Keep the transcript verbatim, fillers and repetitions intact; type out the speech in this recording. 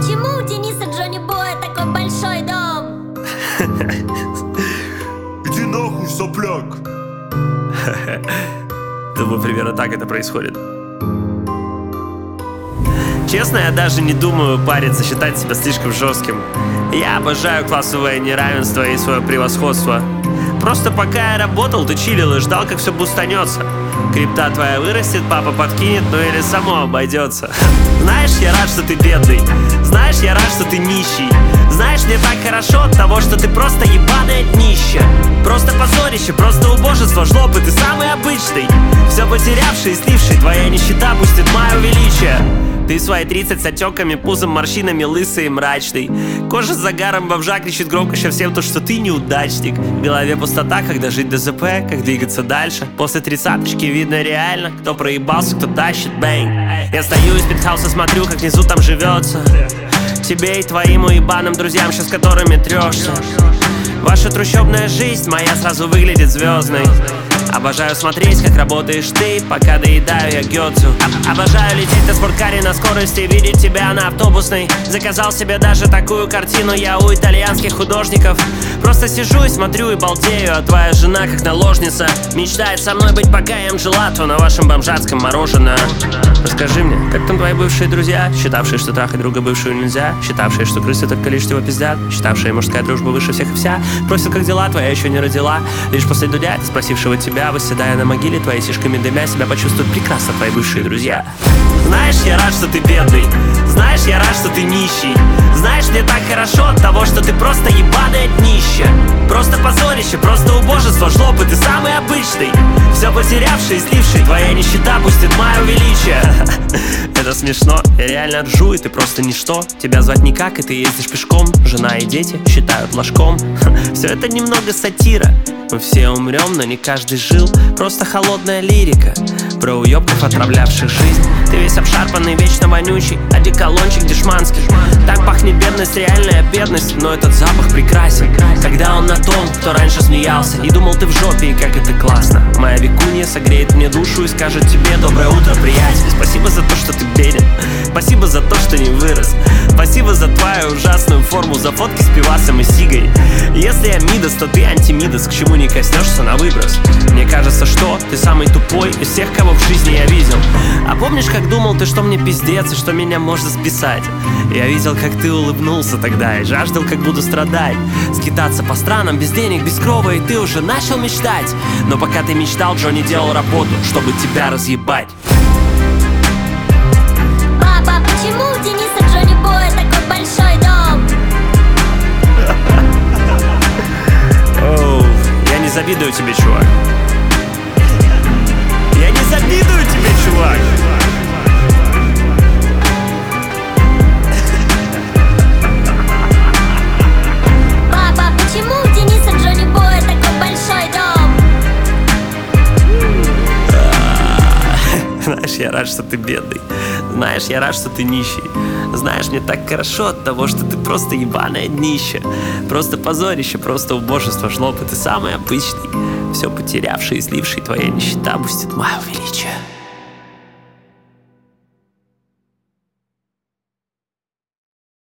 почему у Дениса Джонни Боя такой большой дом? Иди нахуй, сопляк. Думаю, примерно так это происходит. Честно, я даже не думаю париться, считать себя слишком жестким. Я обожаю классовое неравенство и свое превосходство. Просто пока я работал, ты чилил и ждал, как все бустанется. Крипта твоя вырастет, папа подкинет, ну или само обойдется. Знаешь, я рад, что ты бедный. Знаешь, я рад, что ты нищий. Знаешь, мне так хорошо от того, что ты просто ебаное днище. Просто позорище, просто убожество, жлоб, и ты самый обычный. Все потерявший и сливший, твоя нищета пустит мое величие. Ты в свои тридцать с отеками, пузом, морщинами, лысый и мрачный. Кожа с загаром, бомжа кричит громко всем то, что ты неудачник. В голове пустота, когда жить ДЗП, как двигаться дальше. После тридцаточки видно реально, кто проебался, кто тащит бэнг. Я стою из пентхауса, смотрю, как внизу там живется. Тебе и твоим уебаным друзьям, сейчас с которыми трешься. Ваша трущобная жизнь моя сразу выглядит звездной. Обожаю смотреть, как работаешь ты, пока доедаю я гёцу. Обожаю лететь на спорткаре на скорости, видеть тебя на автобусной. Заказал себе даже такую картину я у итальянских художников. Просто сижу и смотрю и балдею, а твоя жена, как наложница, мечтает со мной быть, пока ем желату на вашем бомжатском мороженом. Расскажи мне, как там твои бывшие друзья, считавшие, что трахать друга бывшую нельзя, считавшие, что крысы только лишь его пиздят, считавшие, мужская дружба выше всех и вся. Просил, как дела, твоя еще не родила. Лишь после дудя, спросившего тебя, восседая на могиле твоей, сишками дымя, себя почувствуют прекрасно твои бывшие друзья. Знаешь, я рад, что ты бедный. Знаешь, я рад, что ты нищий. Знаешь, мне так хорошо от того, что ты просто ебаное днище. Просто позорище, просто убожество, жлоб, и ты самый обычный. Все потерявший и сливший, твоя нищета пустит мое величие. Это смешно, я реально ржу, и ты просто ничто. Тебя звать никак, и ты ездишь пешком. Жена и дети считают ложком. Все это немного сатира. Мы все умрем, но не каждый жил. Просто холодная лирика про уебков, отравлявших жизнь. Ты весь обшарпанный, вечно вонючий, одеколончик дешманский. Так пахнет бедность, реальная бедность. Но этот запах прекрасен, когда он на том, кто раньше смеялся и думал, ты в жопе, и как это классно. Моя викунья согреет мне душу и скажет тебе: доброе утро, приятель. Спасибо за то, что ты беден. Спасибо за то, что не вырос. Спасибо за твою ужасную форму, за фотки с пивасом и сигой. Если я Мидас, то ты антимидас, к чему не коснешься на выброс. Мне кажется, что ты самый тупой из всех, кого в жизни я видел. А помнишь, как думал ты, что мне пиздец и что меня можно списать? Я видел, как ты улыбнулся тогда и жаждал, как буду страдать. Скитаться по странам без денег, без крова, и ты уже начал мечтать. Но пока ты мечтал, Джонни делал работу, чтобы тебя разъебать. Папа, почему у Дениса Джонни Боя такой большой дом? Оу, я не завидую тебе, чувак. Я не завидую тебе, чувак. Папа, почему у Дениса Джонни Боя такой большой дом? Знаешь, я рад, что ты бедный. Знаешь, я рад, что ты нищий. Знаешь, мне так хорошо от того, что ты просто ебаное днище. Просто позорище, просто убожество, жлоб, и ты самый обычный. Все потерявший и сливший, твоя нищета пустит мое величие.